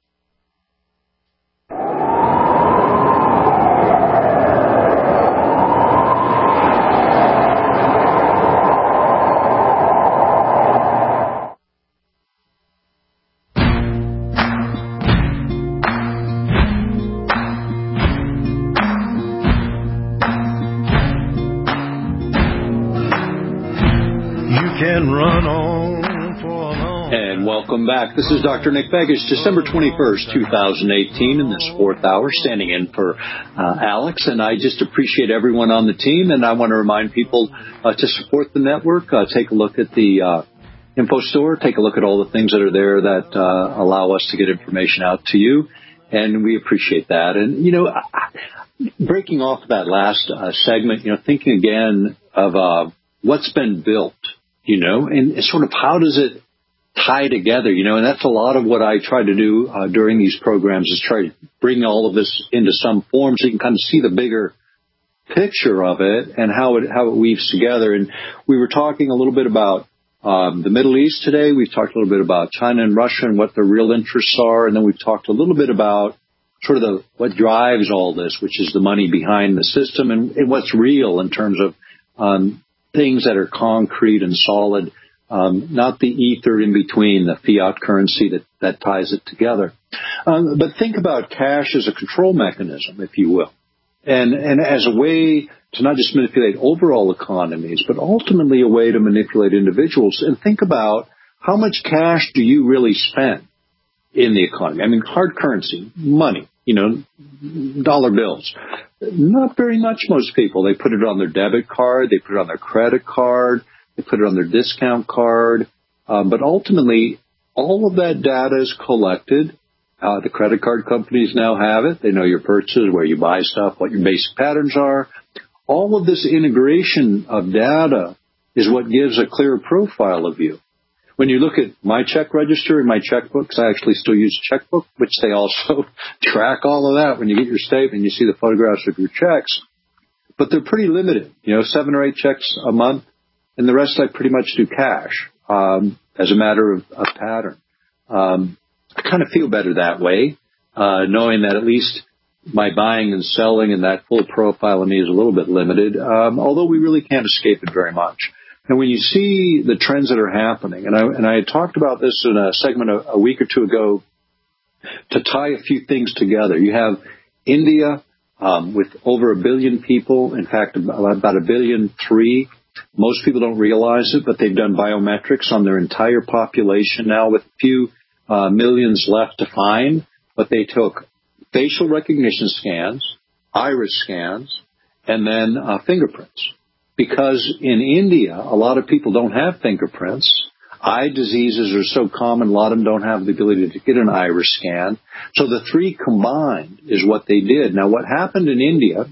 And welcome back. This is Dr. Nick Begich, December 21st, 2018, in this fourth hour, standing in for Alex. And I just appreciate everyone on the team, and I want to remind people to support the network. Take a look at the info store. Take a look at all the things that are there that allow us to get information out to you, and we appreciate that. And, you know, breaking off that last segment, you know, thinking again of what's been built, you know, and sort of how does it tie together, you know, and that's a lot of what I try to do during these programs is try to bring all of this into some form so you can kind of see the bigger picture of it and how it weaves together. And we were talking a little bit about the Middle East today. We've talked a little bit about China and Russia and what their real interests are. And then we've talked a little bit about sort of what drives all this, which is the money behind the system and what's real in terms of things that are concrete and solid, not the ether in between, the fiat currency that ties it together. But think about cash as a control mechanism, if you will, and as a way to not just manipulate overall economies, but ultimately a way to manipulate individuals. And think about how much cash do you really spend in the economy? I mean, hard currency, money, you know, dollar bills. Not very much, most people. They put it on their debit card. They put it on their credit card. They put it on their discount card. But ultimately, all of that data is collected. The credit card companies now have it. They know your purchases, where you buy stuff, what your basic patterns are. All of this integration of data is what gives a clear profile of you. When you look at my check register and my checkbooks, I actually still use a checkbook, which they also track all of that. When you get your statement, you see the photographs of your checks. But they're pretty limited, 7 or 8 checks a month, and the rest I pretty much do cash as a matter of pattern. I kind of feel better that way, knowing that at least my buying and selling and that full profile of me is a little bit limited, although we really can't escape it very much. And when you see the trends that are happening, and I had talked about this in a segment a week or two ago, to tie a few things together. You have India with over 1 billion people, in fact, about 1.3 billion. Most people don't realize it, but they've done biometrics on their entire population now with a few millions left to find. But they took facial recognition scans, iris scans, and then fingerprints. Because in India, a lot of people don't have fingerprints. Eye diseases are so common, a lot of them don't have the ability to get an iris scan. So the three combined is what they did. Now, what happened in India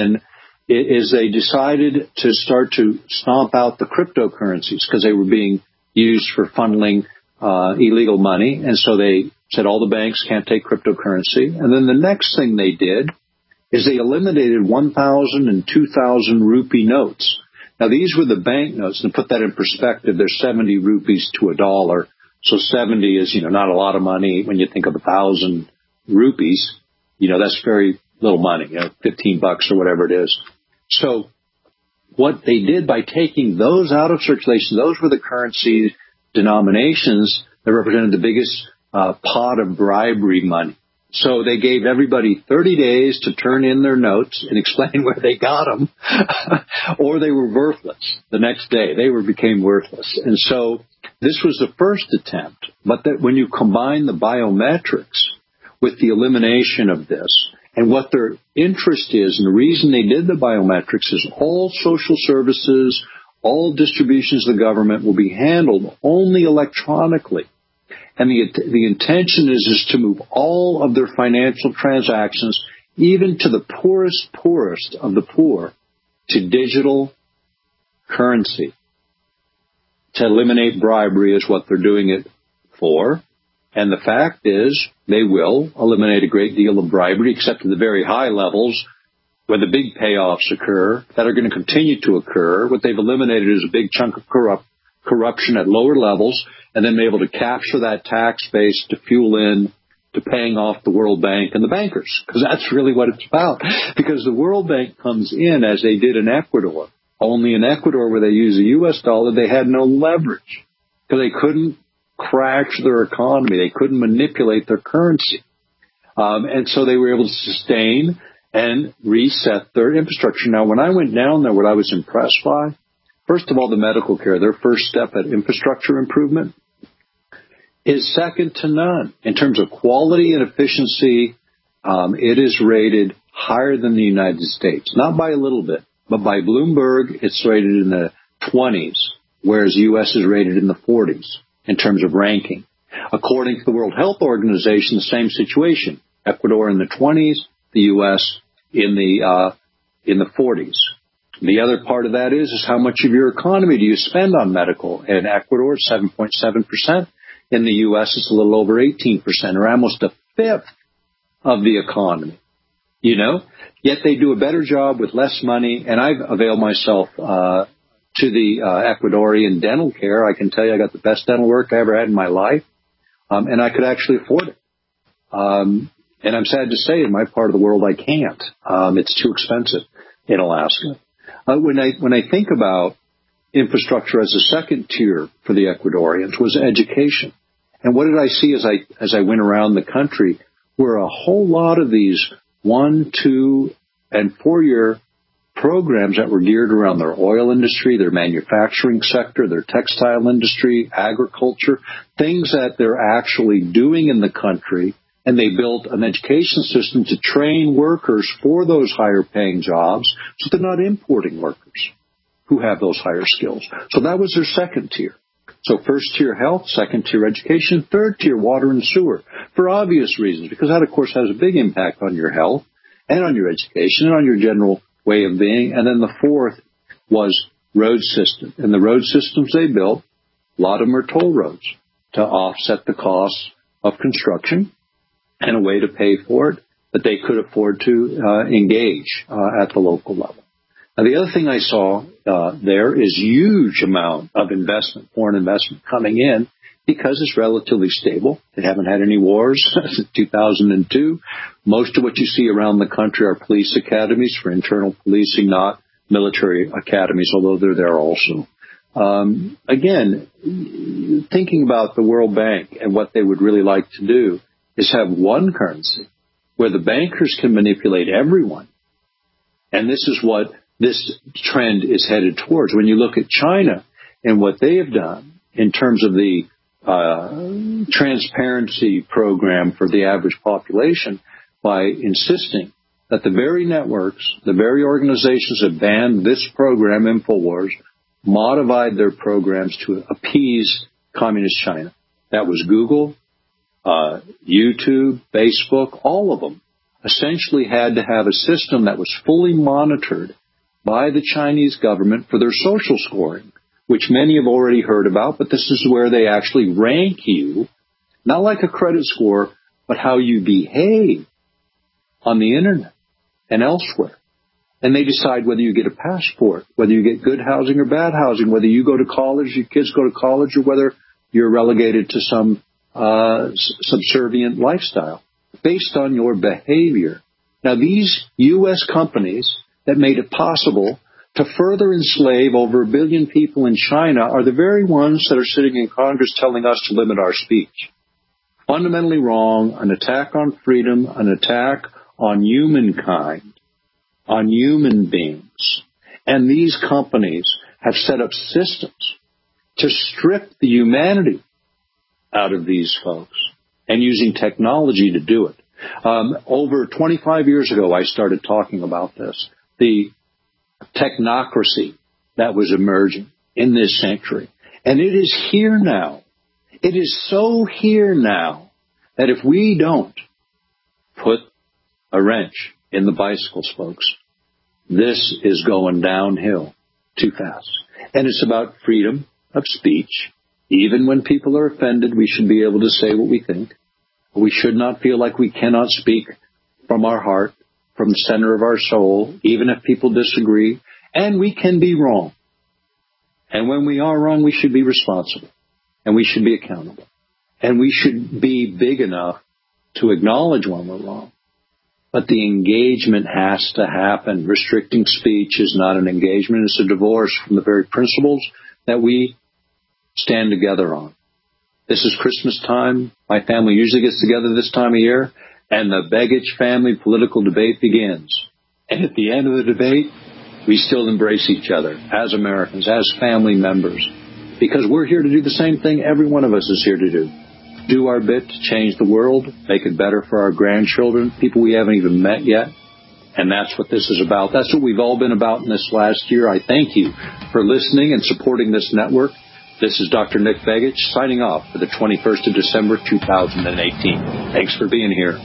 is they decided to start to stomp out the cryptocurrencies because they were being used for funneling illegal money. And so they said all the banks can't take cryptocurrency. And then the next thing they did is they eliminated 1,000 and 2,000 rupee notes. Now, these were the bank notes. And to put that in perspective, there's 70 rupees to $1. So 70 is, not a lot of money. When you think of 1,000 rupees, that's very little money, $15 or whatever it is. So what they did by taking those out of circulation, those were the currency denominations that represented the biggest pot of bribery money. So they gave everybody 30 days to turn in their notes and explain where they got them, or they were worthless the next day. They became worthless. And so this was the first attempt. But that when you combine the biometrics with the elimination of this, and what their interest is, and the reason they did the biometrics is all social services, all distributions of the government will be handled only electronically. And the intention is to move all of their financial transactions, even to the poorest of the poor, to digital currency. To eliminate bribery is what they're doing it for. And the fact is, they will eliminate a great deal of bribery, except at the very high levels where the big payoffs occur that are going to continue to occur. What they've eliminated is a big chunk of corruption at lower levels, and then be able to capture that tax base to fuel in to paying off the World Bank and the bankers, because that's really what it's about. Because the World Bank comes in, as they did in Ecuador. Only in Ecuador, where they use the U.S. dollar, they had no leverage, because they couldn't crash their economy. They couldn't manipulate their currency. And so they were able to sustain and reset their infrastructure. Now, when I went down there, what I was impressed by, first of all, the medical care, their first step at infrastructure improvement, is second to none. In terms of quality and efficiency, it is rated higher than the United States. Not by a little bit, but by Bloomberg, it's rated in the 20s, whereas the U.S. is rated in the 40s in terms of ranking. According to the World Health Organization, the same situation. Ecuador in the 20s, the U.S. in the 40s. The other part of that is how much of your economy do you spend on medical? In Ecuador, 7.7%. In the U.S., it's a little over 18%, or almost a fifth of the economy. Yet they do a better job with less money, and I've availed myself to the Ecuadorian dental care. I can tell you I got the best dental work I ever had in my life, and I could actually afford it. And I'm sad to say, in my part of the world, I can't. It's too expensive in Alaska. When I think about infrastructure as a second tier for the Ecuadorians was education. And what did I see as I went around the country were a whole lot of these 1, 2, and 4-year programs that were geared around their oil industry, their manufacturing sector, their textile industry, agriculture, things that they're actually doing in the country. And they built an education system to train workers for those higher paying jobs so they're not importing workers who have those higher skills. So that was their second tier. So first tier health, second tier education, third tier water and sewer, for obvious reasons, because that, of course, has a big impact on your health and on your education and on your general way of being. And then the fourth was road system. And the road systems they built, a lot of them are toll roads to offset the costs of construction and a way to pay for it that they could afford to engage at the local level. Now, the other thing I saw there is huge amount of investment, foreign investment coming in because it's relatively stable. They haven't had any wars since 2002. Most of what you see around the country are police academies for internal policing, not military academies, although they're there also. Again, thinking about the World Bank and what they would really like to do is have one currency where the bankers can manipulate everyone. And this is what this trend is headed towards. When you look at China and what they have done in terms of the transparency program for the average population by insisting that the very networks, the very organizations that banned this program, InfoWars, modified their programs to appease communist China. That was Google, YouTube, Facebook, all of them essentially had to have a system that was fully monitored by the Chinese government for their social scoring, which many have already heard about, but this is where they actually rank you, not like a credit score, but how you behave on the internet and elsewhere. And they decide whether you get a passport, whether you get good housing or bad housing, whether you go to college, your kids go to college, or whether you're relegated to some subservient lifestyle based on your behavior. Now, these U.S. companies that made it possible to further enslave over 1 billion people in China are the very ones that are sitting in Congress telling us to limit our speech. Fundamentally wrong, an attack on freedom, an attack on humankind, on human beings. And these companies have set up systems to strip the humanity out of these folks and using technology to do it. Over 25 years ago, I started talking about this. The technocracy that was emerging in this century. And it is here now. It is so here now that if we don't put a wrench in the bicycle spokes, this is going downhill too fast. And it's about freedom of speech. Even when people are offended, we should be able to say what we think. We should not feel like we cannot speak from our heart, from the center of our soul, even if people disagree. And we can be wrong. And when we are wrong, we should be responsible. And we should be accountable. And we should be big enough to acknowledge when we're wrong. But the engagement has to happen. Restricting speech is not an engagement. It's a divorce from the very principles that we stand together on. This is Christmas time. My family usually gets together this time of year, and the Begich family political debate begins. And at the end of the debate, we still embrace each other as Americans, as family members, because we're here to do the same thing every one of us is here to do. Do our bit to change the world, make it better for our grandchildren, people we haven't even met yet. And that's what this is about. That's what we've all been about in this last year. I thank you for listening and supporting this network. This is Dr. Nick Begich signing off for the 21st of December, 2018. Thanks for being here.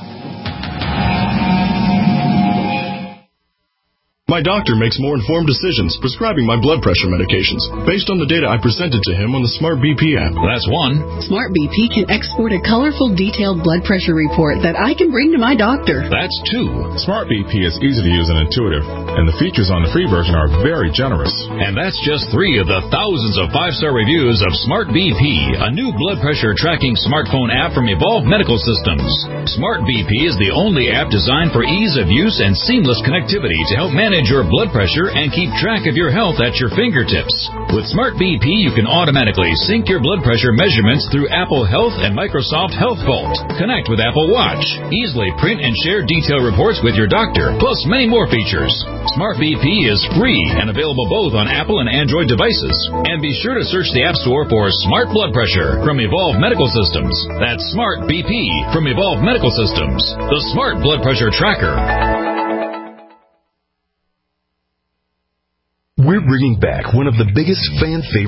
My doctor makes more informed decisions prescribing my blood pressure medications based on the data I presented to him on the Smart BP app. That's one. Smart BP can export a colorful, detailed blood pressure report that I can bring to my doctor. That's two. Smart BP is easy to use and intuitive, and the features on the free version are very generous. And that's just 3 of the thousands of 5-star reviews of Smart BP, a new blood pressure tracking smartphone app from Evolve Medical Systems. Smart BP is the only app designed for ease of use and seamless connectivity to help manage your blood pressure and keep track of your health at your fingertips. With Smart BP, you can automatically sync your blood pressure measurements through Apple Health and Microsoft Health Vault. Connect with Apple Watch. Easily print and share detailed reports with your doctor, plus many more features. Smart BP is free and available both on Apple and Android devices. And be sure to search the App Store for Smart Blood Pressure from Evolve Medical Systems. That's Smart BP from Evolve Medical Systems, the Smart Blood Pressure Tracker. We're bringing back one of the biggest fan favorites